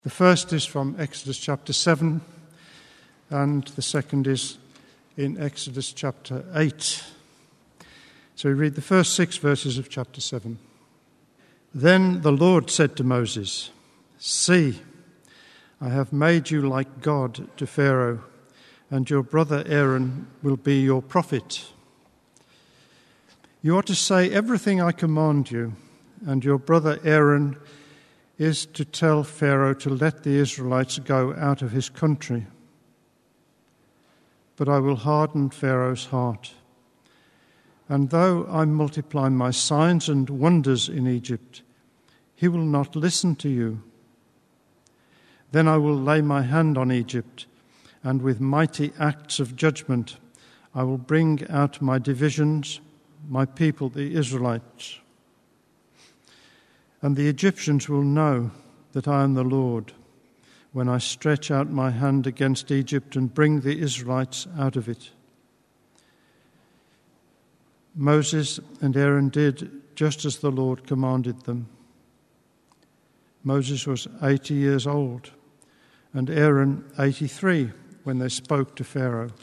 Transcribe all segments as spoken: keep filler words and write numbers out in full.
The first is from Exodus chapter seven, and the second is in Exodus chapter eight. So we read the first six verses of chapter seven. Then the Lord said to Moses, "See, I have made you like God to Pharaoh, and your brother Aaron will be your prophet. You are to say everything I command you, and your brother Aaron is to tell Pharaoh to let the Israelites go out of his country. But I will harden Pharaoh's heart. And though I multiply my signs and wonders in Egypt, he will not listen to you. Then I will lay my hand on Egypt, and with mighty acts of judgment I will bring out my divisions, my people, the Israelites. And the Egyptians will know that I am the Lord when I stretch out my hand against Egypt and bring the Israelites out of it." Moses and Aaron did just as the Lord commanded them. Moses was eighty years old, and Aaron eighty-three when they spoke to Pharaoh.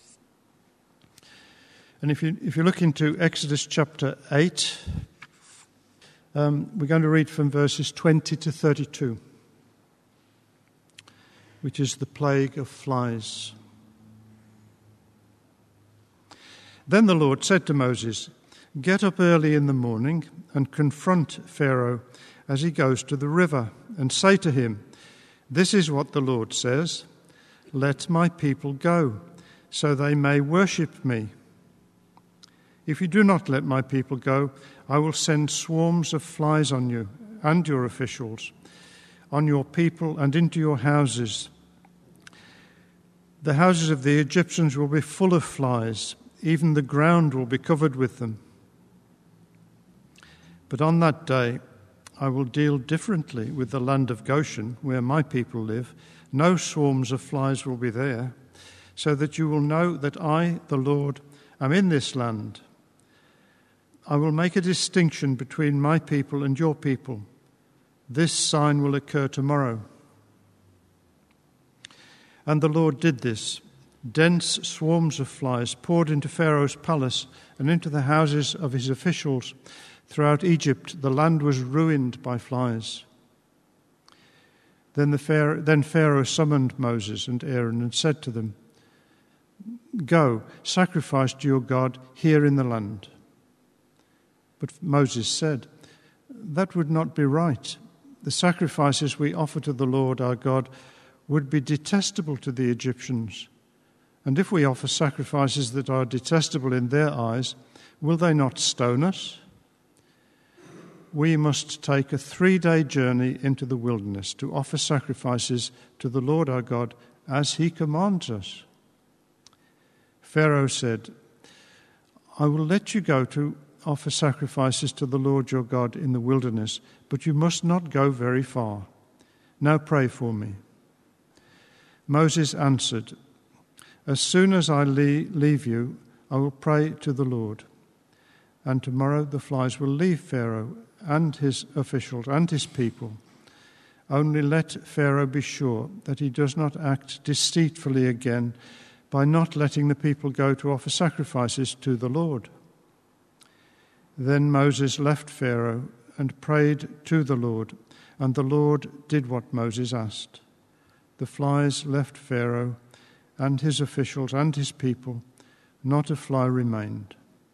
And if you if you look into Exodus chapter eight, um, we're going to read from verses twenty to thirty-two, which is the plague of flies. Then the Lord said to Moses, "Get up early in the morning and confront Pharaoh as he goes to the river, and say to him, 'This is what the Lord says, let my people go, so they may worship me. If you do not let my people go, I will send swarms of flies on you and your officials, on your people and into your houses. The houses of the Egyptians will be full of flies, even the ground will be covered with them. But on that day I will deal differently with the land of Goshen, where my people live. No swarms of flies will be there, so that you will know that I, the Lord, am in this land. I will make a distinction between my people and your people. This sign will occur tomorrow." And the Lord did this. Dense swarms of flies poured into Pharaoh's palace and into the houses of his officials. Throughout Egypt, the land was ruined by flies. Then, the Pharaoh, then Pharaoh summoned Moses and Aaron and said to them, "Go, sacrifice to your God here in the land." But Moses said, "That would not be right. The sacrifices we offer to the Lord our God would be detestable to the Egyptians. And if we offer sacrifices that are detestable in their eyes, will they not stone us? We must take a three-day journey into the wilderness to offer sacrifices to the Lord our God as he commands us." Pharaoh said, "I will let you go to offer sacrifices to the Lord your God in the wilderness, but you must not go very far. Now pray for me." Moses answered, "As soon as I leave you, I will pray to the Lord. And tomorrow the flies will leave Pharaoh and his officials and his people. Only let Pharaoh be sure that he does not act deceitfully again by not letting the people go to offer sacrifices to the Lord." Then Moses left Pharaoh and prayed to the Lord, and the Lord did what Moses asked. The flies left Pharaoh and his officials and his people. Not a fly remained.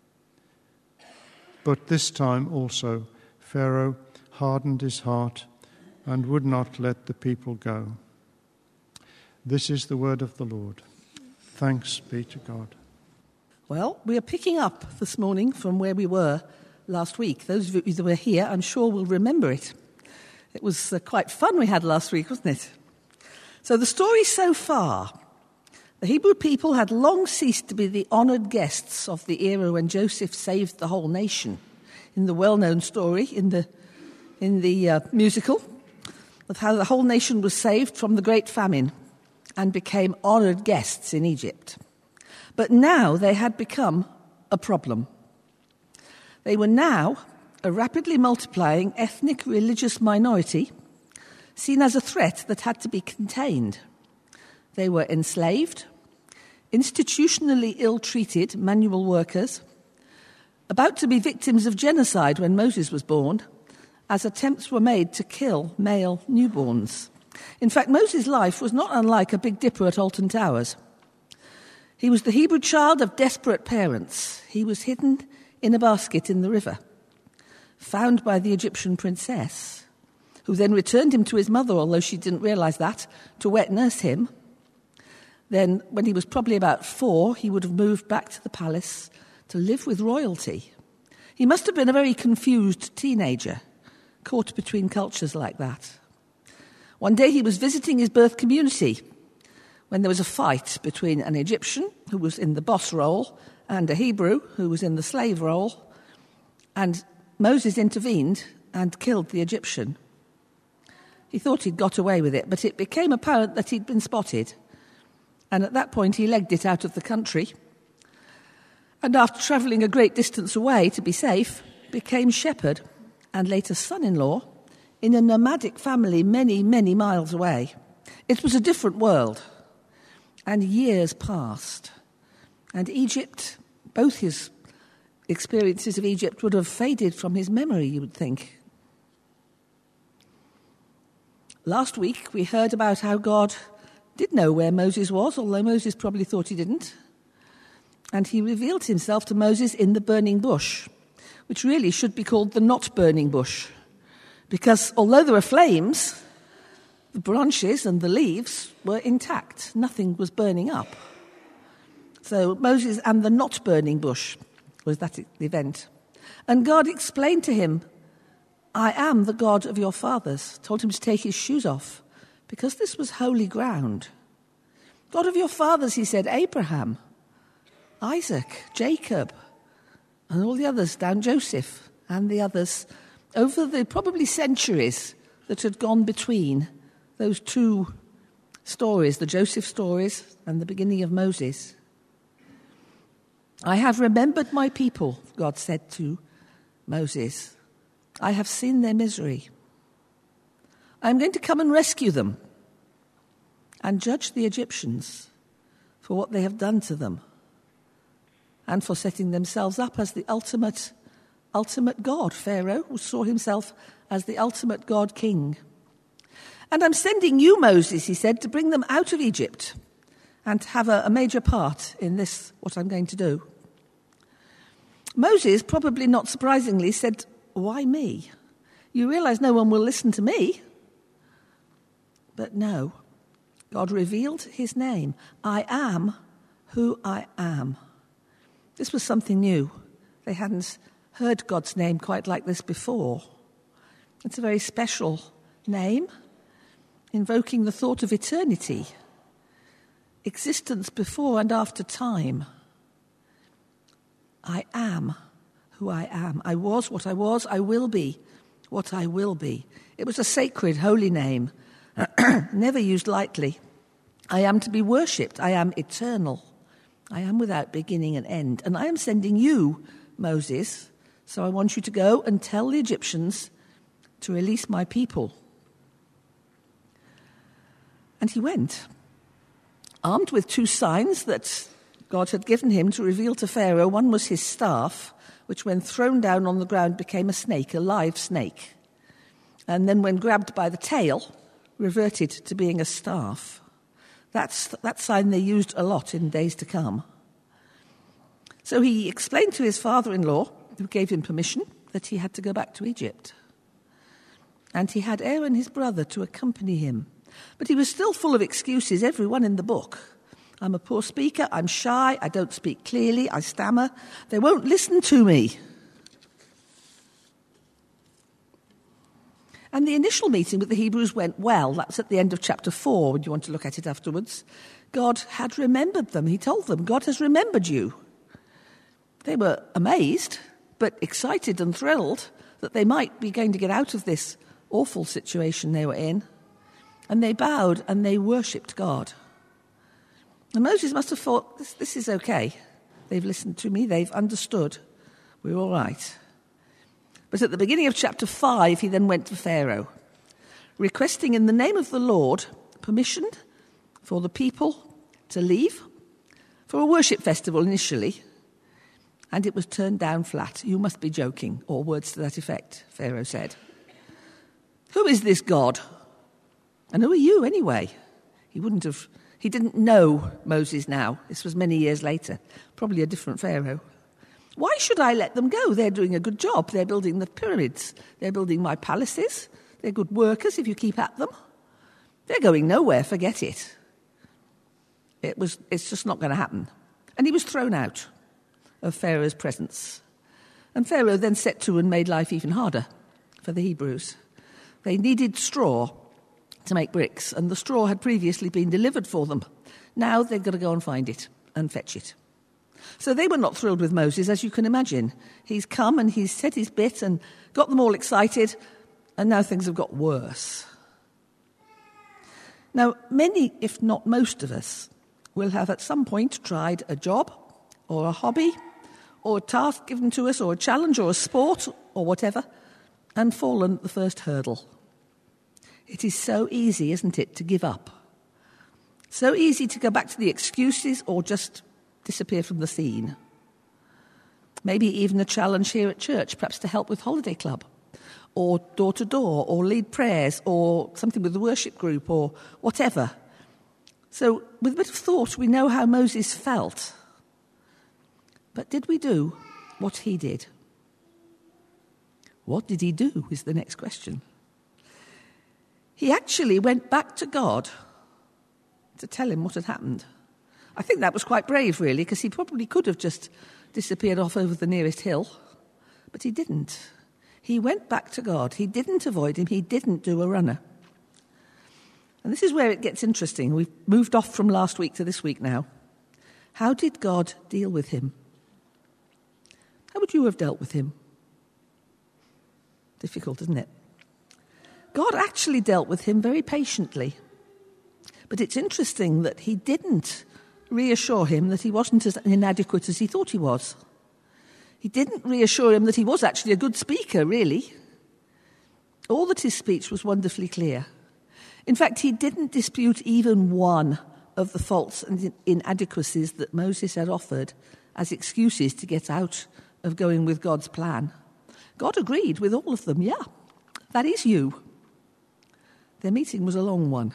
But this time also Pharaoh hardened his heart and would not let the people go. This is the word of the Lord. Thanks be to God. Well, we are picking up this morning from where we were last week. Those of you that were here, I'm sure, will remember it. It was uh, quite fun we had last week, wasn't it? So the story so far: the Hebrew people had long ceased to be the honoured guests of the era when Joseph saved the whole nation. In the well-known story, in the in the uh, musical, of how the whole nation was saved from the great famine and became honoured guests in Egypt. But now they had become a problem. They were now a rapidly multiplying ethnic religious minority seen as a threat that had to be contained. They were enslaved, institutionally ill-treated manual workers, about to be victims of genocide when Moses was born, as attempts were made to kill male newborns. In fact, Moses' life was not unlike a Big Dipper at Alton Towers. He was the Hebrew child of desperate parents. He was hidden in a basket in the river, found by the Egyptian princess, who then returned him to his mother, although she didn't realize that, to wet nurse him. Then, when he was probably about four, he would have moved back to the palace to live with royalty. He must have been a very confused teenager, caught between cultures like that. One day he was visiting his birth community when there was a fight between an Egyptian, who was in the boss role, and a Hebrew, who was in the slave role, and Moses intervened and killed the Egyptian. He thought he'd got away with it, but it became apparent that he'd been spotted, and at that point he legged it out of the country, and after travelling a great distance away to be safe, became shepherd and later son-in-law in a nomadic family many, many miles away. It was a different world, and years passed, and Egypt, both his experiences of Egypt would have faded from his memory, you would think. Last week we heard about how God did know where Moses was, although Moses probably thought he didn't. And he revealed himself to Moses in the burning bush, which really should be called the not burning bush, because although there were flames, the branches and the leaves were intact. Nothing was burning up. So Moses and the not burning bush was that event. And God explained to him, I am the God of your fathers, told him to take his shoes off, because this was holy ground. God of your fathers, he said, Abraham, Isaac, Jacob, and all the others, down Joseph and the others, over the probably centuries that had gone between those two stories, the Joseph stories and the beginning of Moses. I have remembered my people, God said to Moses. I have seen their misery. I am going to come and rescue them and judge the Egyptians for what they have done to them and for setting themselves up as the ultimate, ultimate God. Pharaoh, who saw himself as the ultimate God king. And I'm sending you, Moses, he said, to bring them out of Egypt and have a, a major part in this, what I'm going to do. Moses, probably not surprisingly, said, why me? You realize no one will listen to me. But no, God revealed his name. I am who I am. This was something new. They hadn't heard God's name quite like this before. It's a very special name, invoking the thought of eternity, existence before and after time. I am who I am. I was what I was. I will be what I will be. It was a sacred, holy name, never used lightly. I am to be worshipped. I am eternal. I am without beginning and end. And I am sending you, Moses, so I want you to go and tell the Egyptians to release my people. And he went, armed with two signs that God had given him to reveal to Pharaoh. One was his staff, which when thrown down on the ground became a snake, a live snake. And then when grabbed by the tail, reverted to being a staff. That's that sign they used a lot in days to come. So he explained to his father-in-law, who gave him permission, that he had to go back to Egypt. And he had Aaron, his brother, to accompany him. But he was still full of excuses, every one in the book. I'm a poor speaker, I'm shy, I don't speak clearly, I stammer. They won't listen to me. And the initial meeting with the Hebrews went well. That's at the end of chapter four, when you want to look at it afterwards. God had remembered them. He told them, God has remembered you. They were amazed, but excited and thrilled that they might be going to get out of this awful situation they were in. And they bowed and they worshipped God. And Moses must have thought, this, this is okay. They've listened to me, they've understood. We're all right. But at the beginning of chapter five, he then went to Pharaoh. requesting in the name of the Lord permission for the people to leave for a worship festival initially, and it was turned down flat. "You must be joking," or words to that effect, Pharaoh said. "Who is this God? And who are you anyway?" He wouldn't have, he didn't know Moses now. This was many years later, probably a different Pharaoh. "Why should I let them go? They're doing a good job. They're building the pyramids. They're building my palaces. They're good workers if you keep at them. They're going nowhere, forget it." It was, it's just not going to happen. And he was thrown out of Pharaoh's presence. And Pharaoh then set to and made life even harder for the Hebrews. They needed straw to make bricks, and the straw had previously been delivered for them. Now they've got to go and find it and fetch it. So they were not thrilled with Moses, as you can imagine. He's come and he's said his bit and got them all excited, and now things have got worse. Now, many, if not most of us, will have at some point tried a job or a hobby or a task given to us or a challenge or a sport or whatever and fallen at the first hurdle. It is so easy, isn't it, to give up? So easy to go back to the excuses or just disappear from the scene. Maybe even a challenge here at church, perhaps to help with holiday club or door-to-door or lead prayers or something with the worship group or whatever. So with a bit of thought, we know how Moses felt. But did we do what he did? What did he do is the next question. He actually went back to God to tell him what had happened. I think that was quite brave, really, because he probably could have just disappeared off over the nearest hill. But he didn't. He went back to God. He didn't avoid him. He didn't do a runner. And this is where it gets interesting. We've moved off from last week to this week now. How did God deal with him? How would you have dealt with him? Difficult, isn't it? God actually dealt with him very patiently. But it's interesting that he didn't reassure him that he wasn't as inadequate as he thought he was. He didn't reassure him that he was actually a good speaker, really. All that his speech was wonderfully clear. In fact, he didn't dispute even one of the faults and inadequacies that Moses had offered as excuses to get out of going with God's plan. God agreed with all of them. Yeah, that is you. Their meeting was a long one.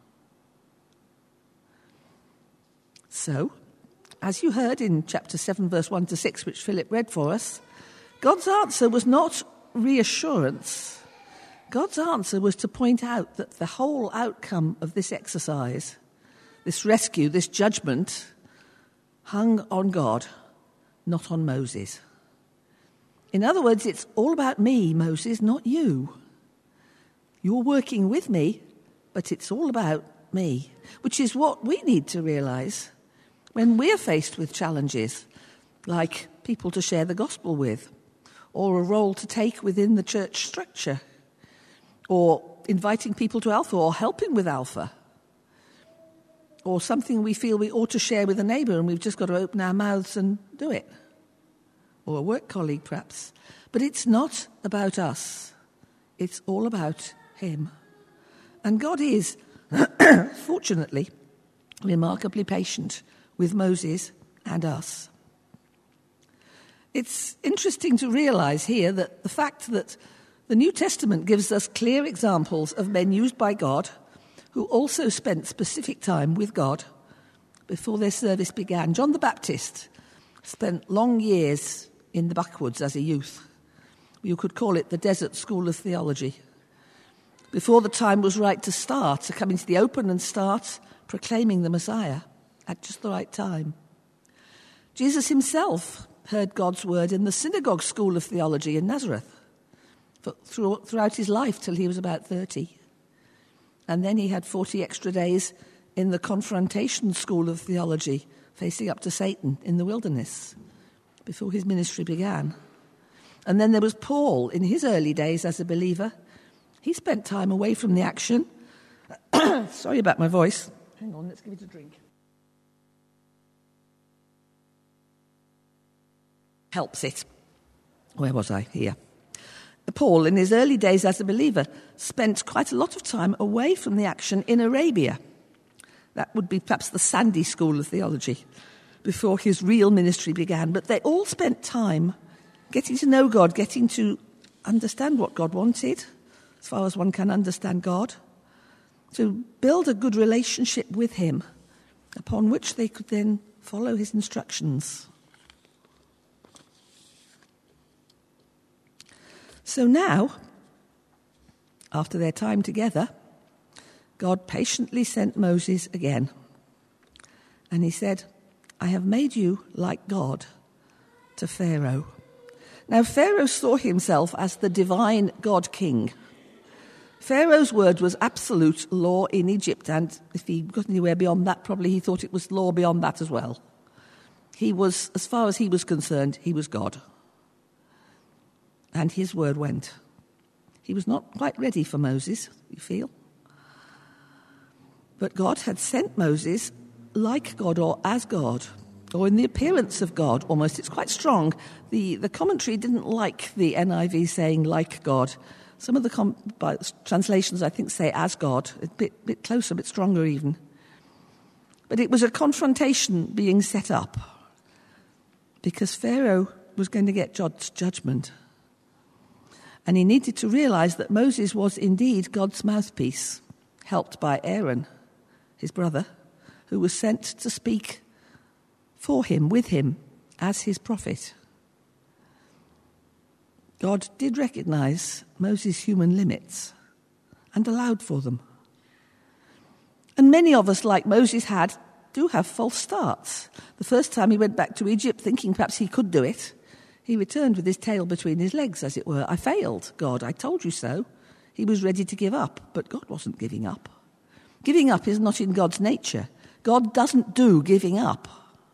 So, as you heard in chapter seven, verse one to six, which Philip read for us, God's answer was not reassurance. God's answer was to point out that the whole outcome of this exercise, this rescue, this judgment, hung on God, not on Moses. In other words, it's all about me, Moses, not you. You're working with me, but it's all about me, which is what we need to realize when we're faced with challenges, like people to share the gospel with, or a role to take within the church structure, or inviting people to Alpha, or helping with Alpha, or something we feel we ought to share with a neighbour and we've just got to open our mouths and do it, or a work colleague perhaps. But it's not about us. It's all about him. And God is, fortunately, remarkably patient with Moses and us. It's interesting to realise here that the fact that the New Testament gives us clear examples of men used by God who also spent specific time with God before their service began. John the Baptist spent long years in the backwoods as a youth. You could call it the desert school of theology. Before the time was right to start, to come into the open and start proclaiming the Messiah at just the right time. Jesus himself heard God's word in the synagogue school of theology in Nazareth for, through, throughout his life till he was about thirty. And then he had forty extra days in the confrontation school of theology, facing up to Satan in the wilderness before his ministry began. And then there was Paul in his early days as a believer. He spent time away from the action. Sorry about my voice. Hang on, let's give it a drink. Helps it. Where was I? Here. Paul, in his early days as a believer, spent quite a lot of time away from the action in Arabia. That would be perhaps the Sandy School of Theology, before his real ministry began. But they all spent time getting to know God, getting to understand what God wanted, as far as one can understand God, to build a good relationship with him, upon which they could then follow his instructions. So now, after their time together, God patiently sent Moses again. And he said, I have made you like God to Pharaoh. Now, Pharaoh saw himself as the divine God king. Pharaoh's word was absolute law in Egypt, and if he got anywhere beyond that, probably he thought it was law beyond that as well. He was, as far as he was concerned, he was God. And his word went. He was not quite ready for Moses, you feel. But God had sent Moses like God or as God, or in the appearance of God almost. It's quite strong. The, the commentary didn't like the N I V saying like God. Some of the com- translations, I think, say as God, a bit, bit closer, a bit stronger even. But it was a confrontation being set up because Pharaoh was going to get God's judgment. And he needed to realize that Moses was indeed God's mouthpiece, helped by Aaron, his brother, who was sent to speak for him, with him, as his prophet. God did recognize Moses' human limits and allowed for them. And many of us, like Moses had, do have false starts. The first time he went back to Egypt, thinking perhaps he could do it, he returned with his tail between his legs, as it were. I failed, God, I told you so. He was ready to give up, but God wasn't giving up. Giving up is not in God's nature. God doesn't do giving up.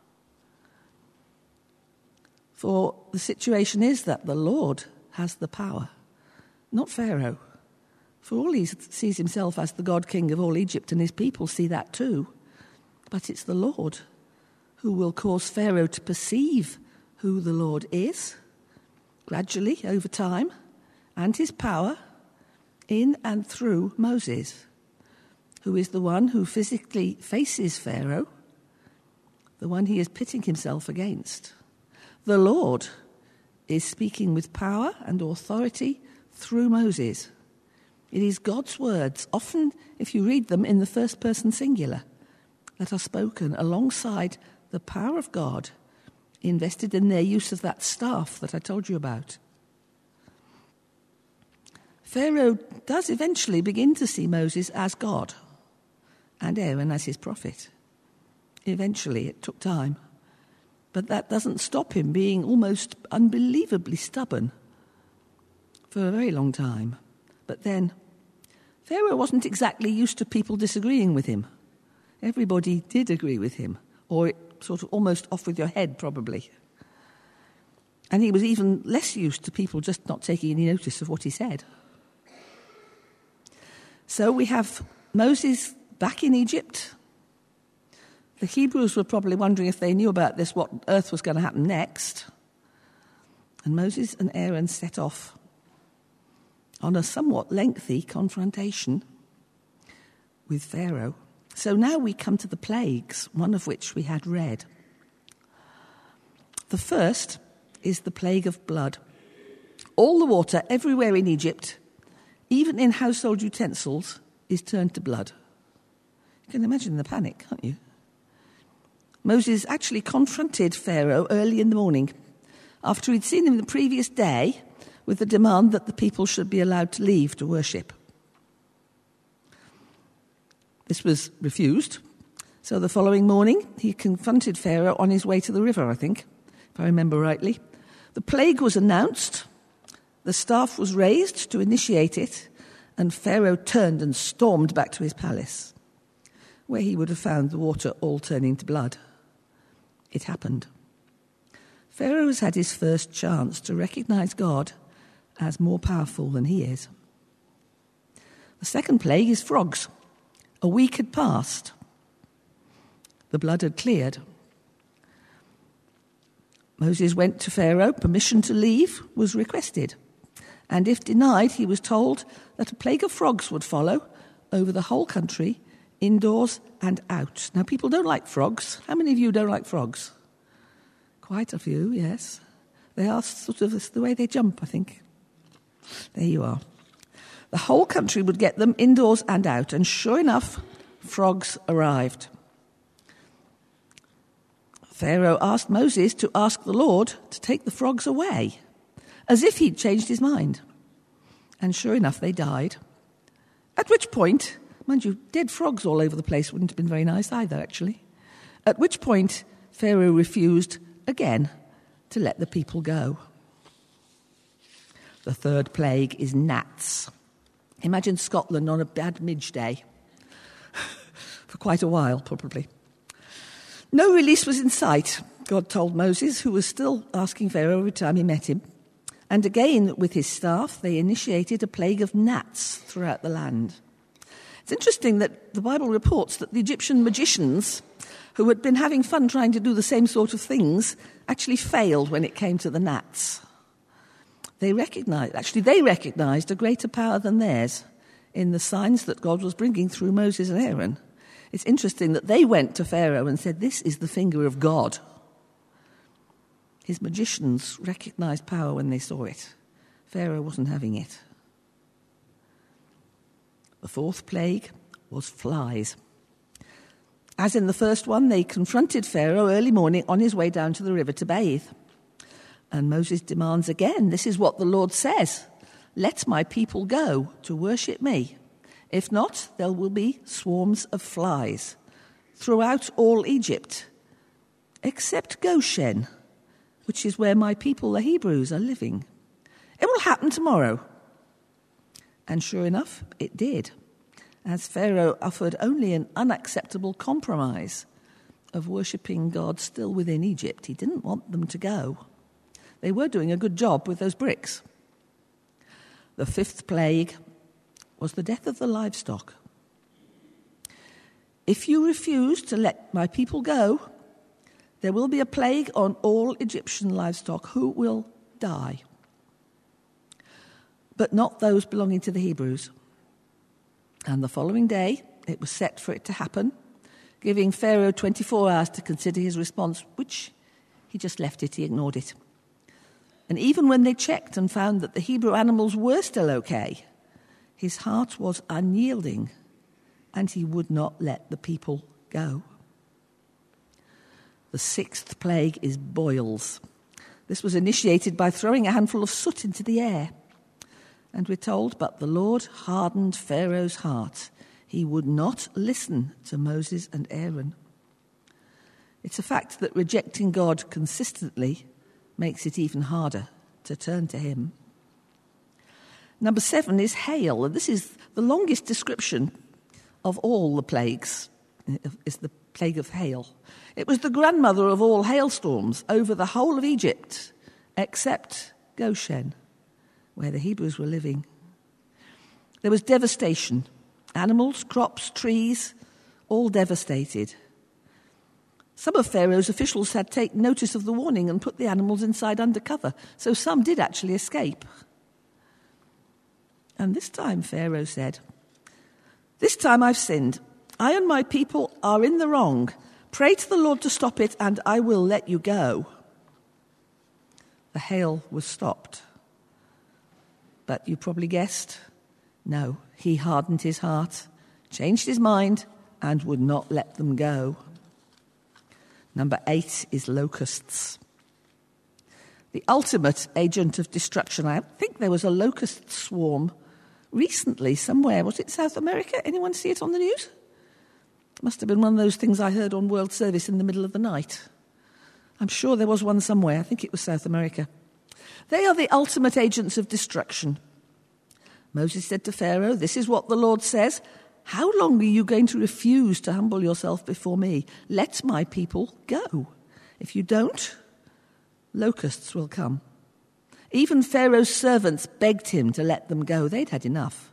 For the situation is that the Lord has the power, not Pharaoh. For all he sees himself as the God King of all Egypt, and his people see that too. But it's the Lord who will cause Pharaoh to perceive who the Lord is, gradually, over time, and his power in and through Moses, who is the one who physically faces Pharaoh, the one he is pitting himself against. The Lord is speaking with power and authority through Moses. It is God's words, often, if you read them, in the first person singular, that are spoken alongside the power of God invested in their use of that staff that I told you about. Pharaoh does eventually begin to see Moses as God and Aaron as his prophet. Eventually, it took time. But that doesn't stop him being almost unbelievably stubborn for a very long time. But then, Pharaoh wasn't exactly used to people disagreeing with him. Everybody did agree with him, or it sort of almost off with your head, probably. And he was even less used to people just not taking any notice of what he said. So we have Moses back in Egypt. The Hebrews were probably wondering if they knew about this, what on earth was going to happen next. And Moses and Aaron set off on a somewhat lengthy confrontation with Pharaoh. So now we come to the plagues, one of which we had read. The first is the plague of blood. All the water everywhere in Egypt, even in household utensils, is turned to blood. You can imagine the panic, can't you? Moses actually confronted Pharaoh early in the morning, after he'd seen him the previous day, with the demand that the people should be allowed to leave to worship. This was refused. So the following morning, he confronted Pharaoh on his way to the river, I think, if I remember rightly. The plague was announced, the staff was raised to initiate it, and Pharaoh turned and stormed back to his palace, where he would have found the water all turning to blood. It happened. Pharaoh has had his first chance to recognize God as more powerful than he is. The second plague is frogs. A week had passed. The blood had cleared. Moses went to Pharaoh. Permission to leave was requested. And if denied, he was told that a plague of frogs would follow over the whole country, indoors and out. Now, people don't like frogs. How many of you don't like frogs? Quite a few, yes. They are sort of the way they jump, I think. There you are. The whole country would get them indoors and out, and sure enough, frogs arrived. Pharaoh asked Moses to ask the Lord to take the frogs away, as if he'd changed his mind. And sure enough, they died. At which point, mind you, dead frogs all over the place wouldn't have been very nice either, actually. At which point, Pharaoh refused again to let the people go. The third plague is gnats. Imagine Scotland on a bad midge day. For quite a while, probably. No release was in sight, God told Moses, who was still asking Pharaoh every time he met him. And again, with his staff, they initiated a plague of gnats throughout the land. It's interesting that the Bible reports that the Egyptian magicians, who had been having fun trying to do the same sort of things, actually failed when it came to the gnats. They recognized, actually, they recognized a greater power than theirs in the signs that God was bringing through Moses and Aaron. It's interesting that they went to Pharaoh and said, "This is the finger of God." His magicians recognized power when they saw it. Pharaoh wasn't having it. The fourth plague was flies. As in the first one, they confronted Pharaoh early morning on his way down to the river to bathe. And Moses demands again, "This is what the Lord says. Let my people go to worship me. If not, there will be swarms of flies throughout all Egypt, except Goshen, which is where my people, the Hebrews, are living. It will happen tomorrow." And sure enough, it did, as Pharaoh offered only an unacceptable compromise of worshipping God still within Egypt. He didn't want them to go. They were doing a good job with those bricks. The fifth plague was the death of the livestock. "If you refuse to let my people go, there will be a plague on all Egyptian livestock who will die, but not those belonging to the Hebrews." And the following day, it was set for it to happen, giving Pharaoh twenty-four hours to consider his response, which he just left it, he ignored it. And even when they checked and found that the Hebrew animals were still okay, his heart was unyielding, and he would not let the people go. The sixth plague is boils. This was initiated by throwing a handful of soot into the air. And we're told, "But the Lord hardened Pharaoh's heart. He would not listen to Moses and Aaron." It's a fact that rejecting God consistently makes it even harder to turn to him. Number seven is hail, and this is the longest description of all the plagues, is the plague of hail. It was the grandmother of all hailstorms over the whole of Egypt, except Goshen, where the Hebrews were living. There was devastation. Animals, crops, trees, all devastated. Some of Pharaoh's officials had taken notice of the warning and put the animals inside undercover, so some did actually escape. And this time Pharaoh said, "This time I've sinned. I and my people are in the wrong. Pray to the Lord to stop it, and I will let you go." The hail was stopped. But you probably guessed, no, he hardened his heart, changed his mind, and would not let them go. Number eight is locusts. The ultimate agent of destruction. I think there was a locust swarm recently somewhere. Was it South America? Anyone see it on the news? It must have been one of those things I heard on World Service in the middle of the night. I'm sure there was one somewhere. I think it was South America. They are the ultimate agents of destruction. Moses said to Pharaoh, "This is what the Lord says. How long are you going to refuse to humble yourself before me? Let my people go. If you don't, locusts will come." Even Pharaoh's servants begged him to let them go. They'd had enough.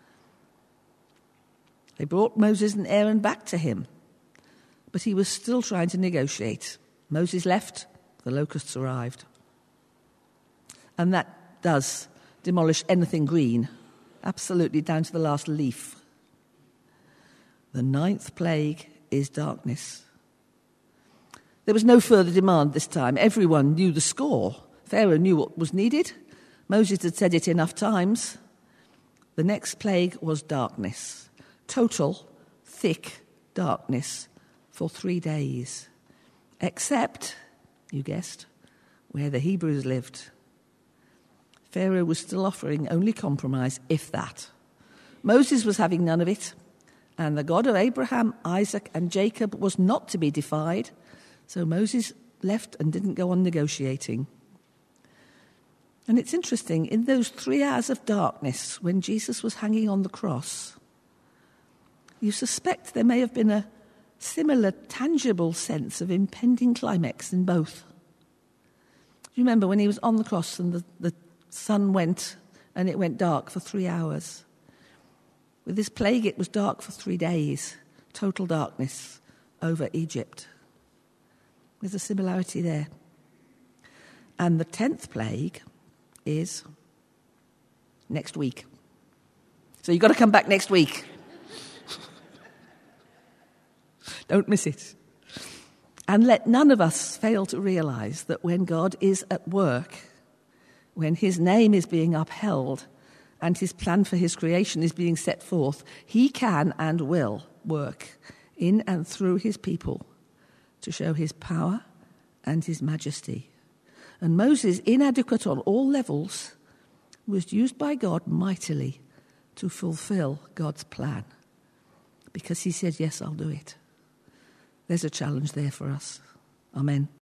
They brought Moses and Aaron back to him, but he was still trying to negotiate. Moses left, the locusts arrived. And that does demolish anything green, absolutely down to the last leaf. The ninth plague is darkness. There was no further demand this time. Everyone knew the score. Pharaoh knew what was needed. Moses had said it enough times. The next plague was darkness. Total, thick darkness for three days. Except, you guessed, where the Hebrews lived. Pharaoh was still offering only compromise, if that. Moses was having none of it. And the God of Abraham, Isaac, and Jacob was not to be defied. So Moses left and didn't go on negotiating. And it's interesting, in those three hours of darkness when Jesus was hanging on the cross, you suspect there may have been a similar tangible sense of impending climax in both. Do you remember when he was on the cross and the, the sun went and it went dark for three hours? With this plague, it was dark for three days, total darkness over Egypt. There's a similarity there. And the tenth plague is next week. So you've got to come back next week. Don't miss it. And let none of us fail to realize that when God is at work, when his name is being upheld, and his plan for his creation is being set forth, he can and will work in and through his people to show his power and his majesty. And Moses, inadequate on all levels, was used by God mightily to fulfill God's plan. Because he said, yes, I'll do it. There's a challenge there for us. Amen.